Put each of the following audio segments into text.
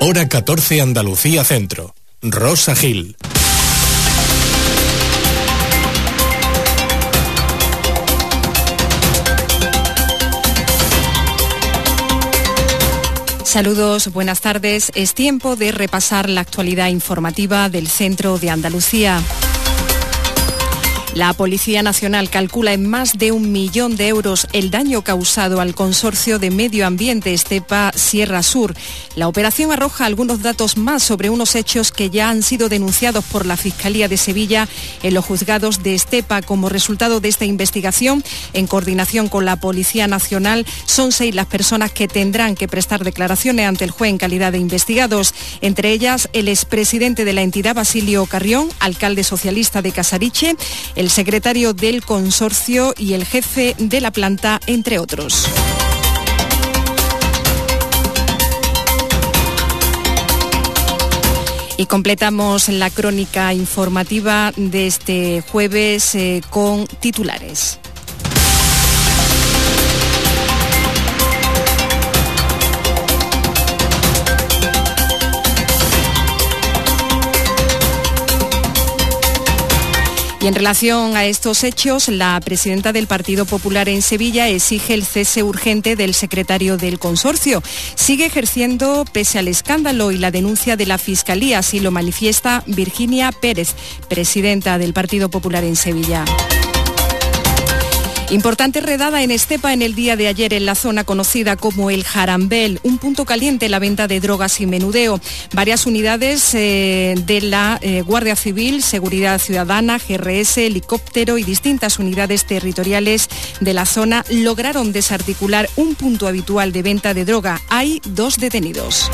Hora 14 Andalucía Centro. Rosa Gil. Saludos, buenas tardes. Es tiempo de repasar la actualidad informativa del centro de Andalucía. La Policía Nacional calcula en más de 1 millón de euros el daño causado al Consorcio de Medio Ambiente Estepa Sierra Sur. La operación arroja algunos datos más sobre unos hechos que ya han sido denunciados por la Fiscalía de Sevilla en los juzgados de Estepa. Como resultado de esta investigación, en coordinación con la Policía Nacional, son 6 las personas que tendrán que prestar declaraciones ante el juez en calidad de investigados. Entre ellas, el expresidente de la entidad, Basilio Carrión, alcalde socialista de Casariche, el secretario del consorcio y el jefe de la planta, entre otros. Y completamos la crónica informativa de este jueves con titulares. Y en relación a estos hechos, la presidenta del Partido Popular en Sevilla exige el cese urgente del secretario del consorcio. Sigue ejerciendo pese al escándalo y la denuncia de la Fiscalía, así lo manifiesta Virginia Pérez, presidenta del Partido Popular en Sevilla. Importante redada en Estepa en el día de ayer en la zona conocida como El Jarambel, un punto caliente en la venta de drogas y menudeo. Varias unidades de la Guardia Civil, Seguridad Ciudadana, GRS, helicóptero y distintas unidades territoriales de la zona lograron desarticular un punto habitual de venta de droga. Hay 2 detenidos.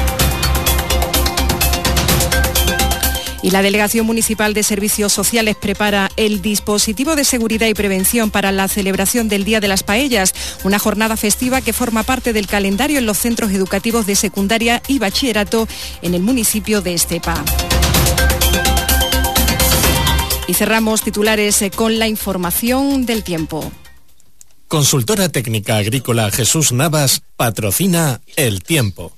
Y la Delegación Municipal de Servicios Sociales prepara el dispositivo de seguridad y prevención para la celebración del Día de las Paellas, una jornada festiva que forma parte del calendario en los centros educativos de secundaria y bachillerato en el municipio de Estepa. Y cerramos titulares con la información del tiempo. Consultora técnica agrícola Jesús Navas patrocina el tiempo.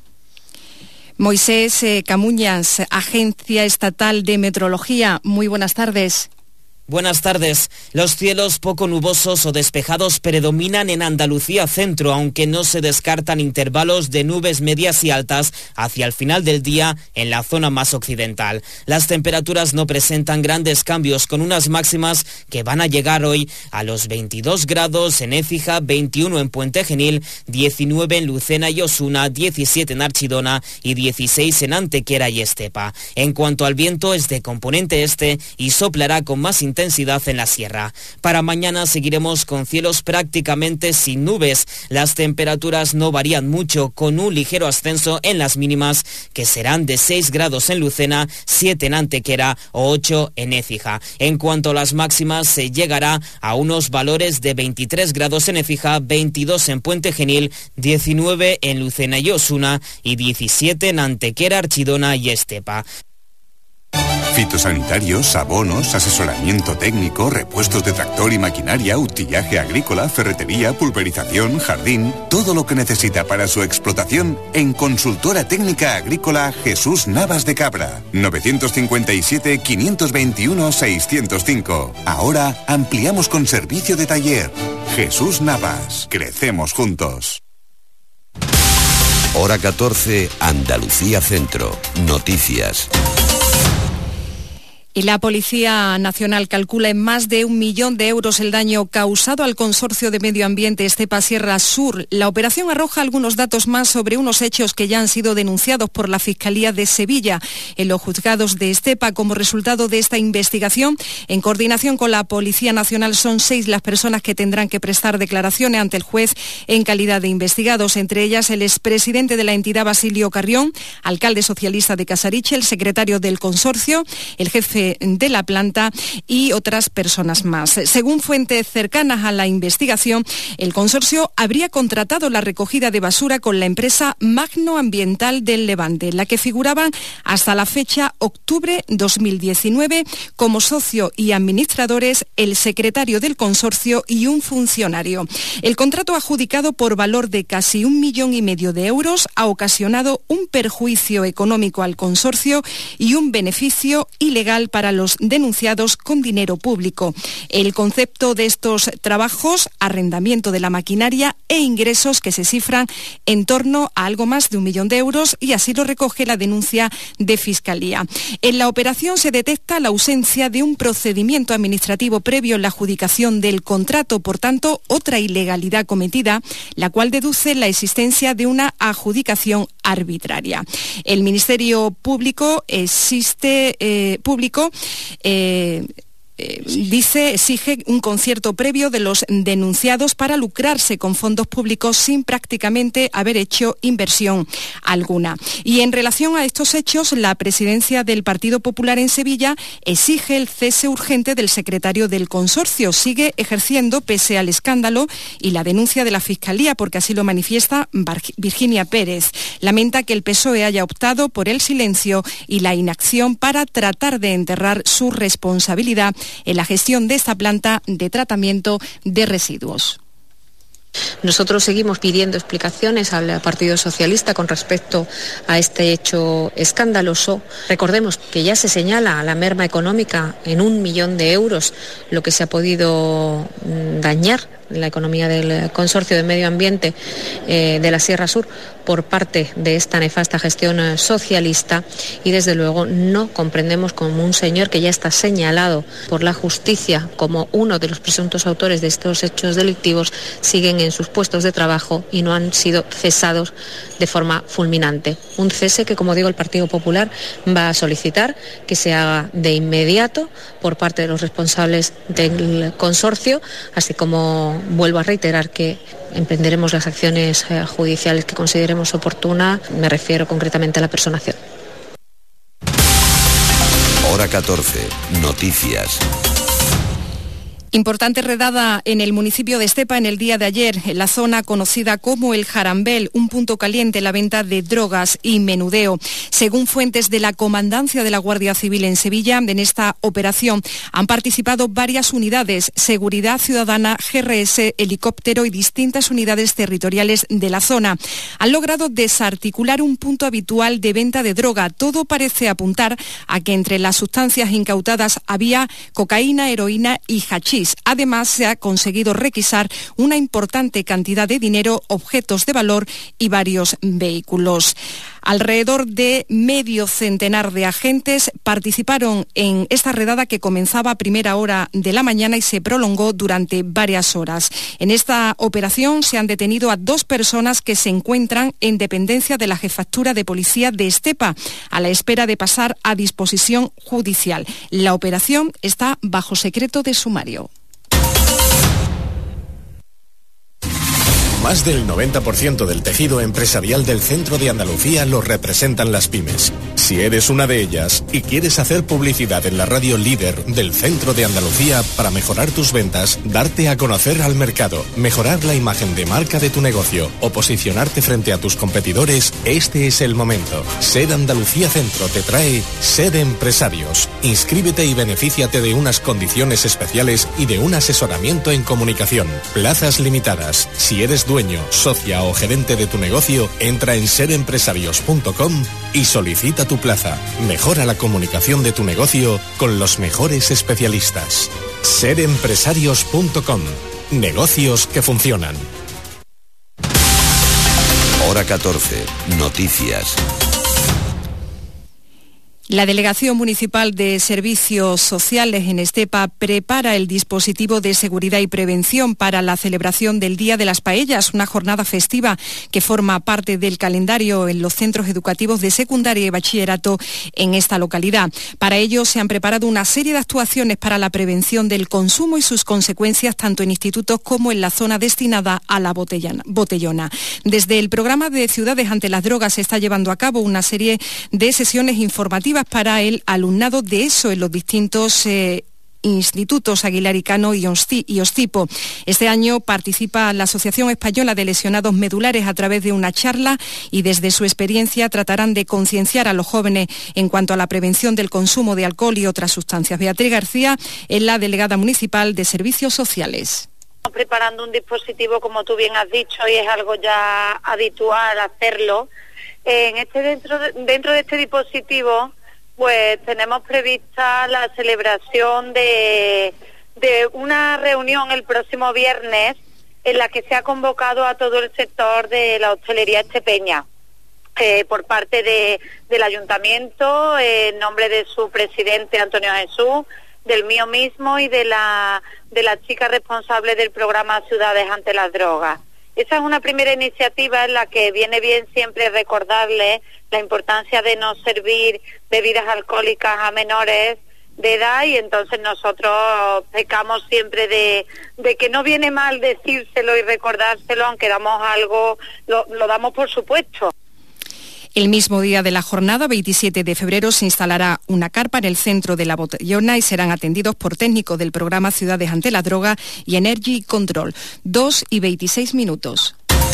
Moisés Camuñas, Agencia Estatal de Meteorología. Muy buenas tardes. Buenas tardes. Los cielos poco nubosos o despejados predominan en Andalucía Centro, aunque no se descartan intervalos de nubes medias y altas hacia el final del día en la zona más occidental. Las temperaturas no presentan grandes cambios, con unas máximas que van a llegar hoy a los 22 grados en Écija, 21 en Puente Genil, 19 en Lucena y Osuna, 17 en Archidona y 16 en Antequera y Estepa. En cuanto al viento, es de componente este y soplará con más intensidad en la sierra. Para mañana seguiremos con cielos prácticamente sin nubes. Las temperaturas no varían mucho, con un ligero ascenso en las mínimas, que serán de 6 grados en Lucena, 7 en Antequera o 8 en Écija. En cuanto a las máximas, se llegará a unos valores de 23 grados en Écija, 22 en Puente Genil, 19 en Lucena y Osuna y 17 en Antequera, Archidona y Estepa. Fitosanitarios, abonos, asesoramiento técnico, repuestos de tractor y maquinaria, utillaje agrícola, ferretería, pulverización, jardín, todo lo que necesita para su explotación en Consultora Técnica Agrícola Jesús Navas de Cabra. 957-521-605. Ahora ampliamos con servicio de taller. Jesús Navas. Crecemos juntos. Hora 14, Andalucía Centro. Noticias. Y la Policía Nacional calcula en más de 1 millón de euros el daño causado al Consorcio de Medio Ambiente Estepa Sierra Sur. La operación arroja algunos datos más sobre unos hechos que ya han sido denunciados por la Fiscalía de Sevilla en los juzgados de Estepa. Como resultado de esta investigación, en coordinación con la Policía Nacional, son 6 las personas que tendrán que prestar declaraciones ante el juez en calidad de investigados. Entre ellas, el expresidente de la entidad, Basilio Carrión, alcalde socialista de Casariche, el secretario del consorcio, el jefe de la planta y otras personas más. Según fuentes cercanas a la investigación, el consorcio habría contratado la recogida de basura con la empresa Magno Ambiental del Levante, la que figuraban hasta la fecha octubre 2019 como socio y administradores el secretario del consorcio y un funcionario. El contrato adjudicado por valor de casi 1,5 millones de euros ha ocasionado un perjuicio económico al consorcio y un beneficio ilegal para los denunciados con dinero público. El concepto de estos trabajos, arrendamiento de la maquinaria e ingresos que se cifran en torno a algo más de 1 millón de euros, y así lo recoge la denuncia de Fiscalía. En la operación se detecta la ausencia de un procedimiento administrativo previo en la adjudicación del contrato, por tanto, otra ilegalidad cometida, la cual deduce la existencia de una adjudicación arbitraria. El Ministerio Público exige un concierto previo de los denunciados para lucrarse con fondos públicos sin prácticamente haber hecho inversión alguna. Y en relación a estos hechos, la presidencia del Partido Popular en Sevilla exige el cese urgente del secretario del consorcio. Sigue ejerciendo pese al escándalo y la denuncia de la Fiscalía, porque así lo manifiesta Virginia Pérez. Lamenta que el PSOE haya optado por el silencio y la inacción para tratar de enterrar su responsabilidad en la gestión de esta planta de tratamiento de residuos. Nosotros seguimos pidiendo explicaciones al Partido Socialista con respecto a este hecho escandaloso. Recordemos que ya se señala la merma económica en 1 millón de euros, lo que se ha podido dañar la economía del Consorcio de Medio Ambiente de la Sierra Sur por parte de esta nefasta gestión socialista, y desde luego no comprendemos cómo un señor que ya está señalado por la justicia como uno de los presuntos autores de estos hechos delictivos siguen en sus puestos de trabajo y no han sido cesados de forma fulminante. Un cese que, como digo, el Partido Popular va a solicitar que se haga de inmediato por parte de los responsables del consorcio, así como vuelvo a reiterar que emprenderemos las acciones judiciales que consideremos oportunas. Me refiero concretamente a la personación. Hora 14. Noticias. Importante redada en el municipio de Estepa en el día de ayer, en la zona conocida como El Jarambel, un punto caliente en la venta de drogas y menudeo. Según fuentes de la Comandancia de la Guardia Civil en Sevilla, en esta operación han participado varias unidades, Seguridad Ciudadana, GRS, helicóptero y distintas unidades territoriales de la zona. Han logrado desarticular un punto habitual de venta de droga. Todo parece apuntar a que entre las sustancias incautadas había cocaína, heroína y hachís. Además, se ha conseguido requisar una importante cantidad de dinero, objetos de valor y varios vehículos. Alrededor de medio centenar de agentes participaron en esta redada que comenzaba a primera hora de la mañana y se prolongó durante varias horas. En esta operación se han detenido a 2 personas que se encuentran en dependencia de la Jefatura de Policía de Estepa, a la espera de pasar a disposición judicial. La operación está bajo secreto de sumario. Más del 90% del tejido empresarial del centro de Andalucía lo representan las pymes. Si eres una de ellas y quieres hacer publicidad en la radio líder del centro de Andalucía para mejorar tus ventas, darte a conocer al mercado, mejorar la imagen de marca de tu negocio o posicionarte frente a tus competidores, este es el momento. SED Andalucía Centro te trae SED Empresarios. Inscríbete y benefíciate de unas condiciones especiales y de un asesoramiento en comunicación. Plazas limitadas. Si eres dueño, socia o gerente de tu negocio, entra en sedempresarios.com y solicita tu plaza. Mejora la comunicación de tu negocio con los mejores especialistas. sedempresarios.com. Negocios que funcionan. Hora 14. Noticias. La Delegación Municipal de Servicios Sociales en Estepa prepara el dispositivo de seguridad y prevención para la celebración del Día de las Paellas, una jornada festiva que forma parte del calendario en los centros educativos de secundaria y bachillerato en esta localidad. Para ello se han preparado una serie de actuaciones para la prevención del consumo y sus consecuencias tanto en institutos como en la zona destinada a la botellona. Desde el programa de Ciudades ante las Drogas se está llevando a cabo una serie de sesiones informativas formativas para el alumnado de ESO en los distintos institutos Aguilar y Cano y Ostipo. Este año participa la Asociación Española de Lesionados Medulares a través de una charla y desde su experiencia tratarán de concienciar a los jóvenes en cuanto a la prevención del consumo de alcohol y otras sustancias. Beatriz García es la delegada municipal de Servicios Sociales. Estamos preparando un dispositivo, como tú bien has dicho, y es algo ya habitual hacerlo. Dentro de este dispositivo pues tenemos prevista la celebración de una reunión el próximo viernes en la que se ha convocado a todo el sector de la hostelería estepeña por parte del ayuntamiento, en nombre de su presidente Antonio Jesús, del mío mismo y de la chica responsable del programa Ciudades ante las Drogas. Esa es una primera iniciativa en la que viene bien siempre recordarle la importancia de no servir bebidas alcohólicas a menores de edad, y entonces nosotros pecamos siempre de que no viene mal decírselo y recordárselo, aunque damos algo, lo damos por supuesto. El mismo día de la jornada, 27 de febrero, se instalará una carpa en el centro de La Botellona y serán atendidos por técnicos del programa Ciudades ante la Droga y Energy Control. 2:26.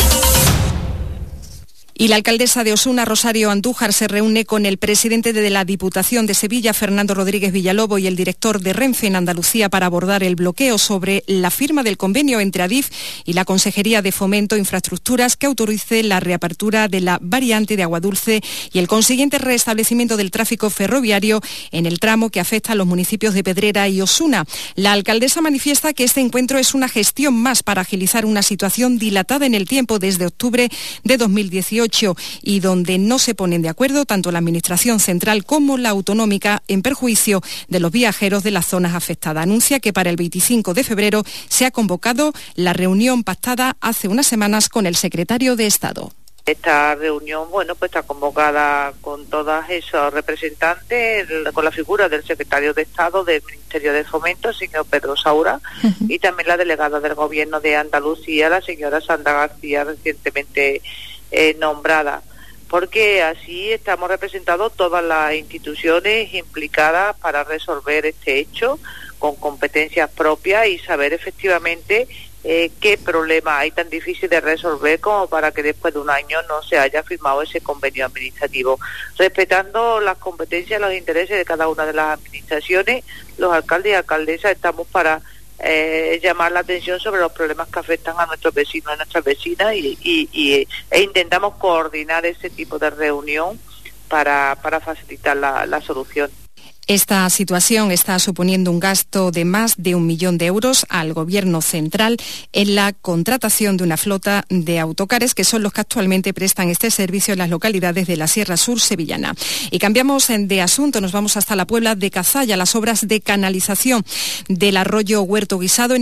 Y la alcaldesa de Osuna, Rosario Andújar, se reúne con el presidente de la Diputación de Sevilla, Fernando Rodríguez Villalobos, y el director de Renfe en Andalucía para abordar el bloqueo sobre la firma del convenio entre Adif y la Consejería de Fomento e Infraestructuras que autorice la reapertura de la variante de Aguadulce y el consiguiente restablecimiento del tráfico ferroviario en el tramo que afecta a los municipios de Pedrera y Osuna. La alcaldesa manifiesta que este encuentro es una gestión más para agilizar una situación dilatada en el tiempo desde octubre de 2018 y donde no se ponen de acuerdo tanto la Administración central como la autonómica, en perjuicio de los viajeros de las zonas afectadas. Anuncia que para el 25 de febrero se ha convocado la reunión pactada hace unas semanas con el secretario de Estado. Esta reunión, pues está convocada con todos esos representantes, con la figura del secretario de Estado del Ministerio de Fomento, el señor Pedro Saura, y también la delegada del Gobierno de Andalucía, la señora Sandra García, recientemente nombrada, porque así estamos representados todas las instituciones implicadas para resolver este hecho con competencias propias y saber efectivamente qué problema hay tan difícil de resolver como para que después de un año no se haya firmado ese convenio administrativo. Respetando las competencias y los intereses de cada una de las administraciones, los alcaldes y alcaldesas estamos para llamar la atención sobre los problemas que afectan a nuestros vecinos y nuestras vecinas e intentamos coordinar ese tipo de reunión para facilitar la solución. Esta situación está suponiendo un gasto de más de 1 millón de euros al Gobierno central en la contratación de una flota de autocares que son los que actualmente prestan este servicio en las localidades de la Sierra Sur sevillana. Y cambiamos de asunto, nos vamos hasta la Puebla de Cazalla. Las obras de canalización del arroyo Huerto Guisado en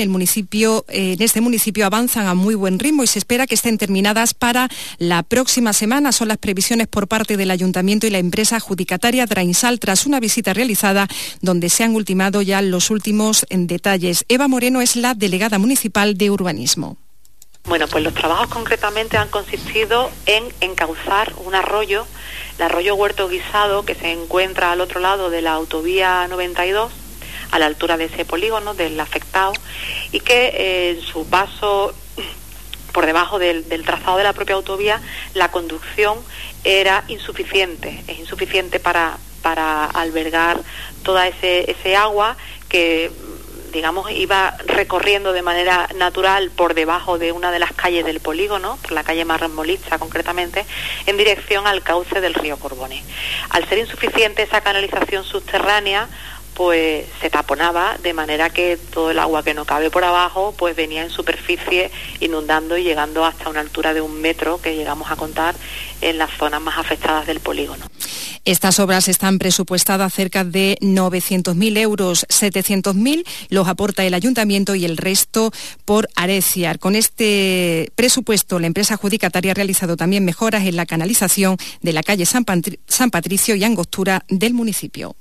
este municipio avanzan a muy buen ritmo y se espera que estén terminadas para la próxima semana. Son las previsiones por parte del Ayuntamiento y la empresa adjudicataria Drainsal tras una visita realizada donde se han ultimado ya los últimos detalles. Eva Moreno es la delegada municipal de Urbanismo. Bueno, pues los trabajos concretamente han consistido en encauzar un arroyo, el arroyo Huerto Guisado, que se encuentra al otro lado de la autovía 92, a la altura de ese polígono del afectado, y que en su paso por debajo del trazado de la propia autovía, la conducción era insuficiente, es insuficiente para albergar toda ese agua que, digamos, iba recorriendo de manera natural por debajo de una de las calles del polígono, por la calle Marrón-Molitza concretamente, en dirección al cauce del río Corbones. Al ser insuficiente esa canalización subterránea, pues se taponaba, de manera que todo el agua que no cabe por abajo pues venía en superficie inundando y llegando hasta una altura de 1 metro que llegamos a contar en las zonas más afectadas del polígono. Estas obras están presupuestadas cerca de 900.000 euros, 700.000 los aporta el Ayuntamiento y el resto por Areciar. Con este presupuesto, la empresa adjudicataria ha realizado también mejoras en la canalización de la calle San Patricio y Angostura del municipio.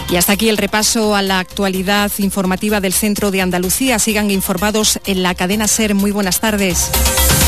Y hasta aquí el repaso a la actualidad informativa del Centro de Andalucía. Sigan informados en la cadena SER. Muy buenas tardes.